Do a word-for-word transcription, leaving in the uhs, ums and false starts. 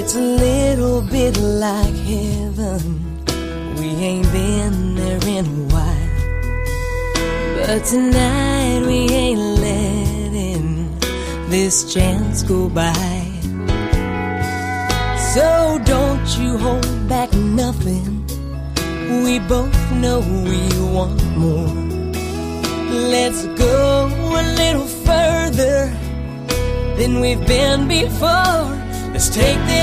It's a little bit like heaven. We ain't been there in a while, but tonight we ain't letting this chance go by. So don't you hold back nothing. We both know we want more. Let's go a little further than we've been before. Let's take this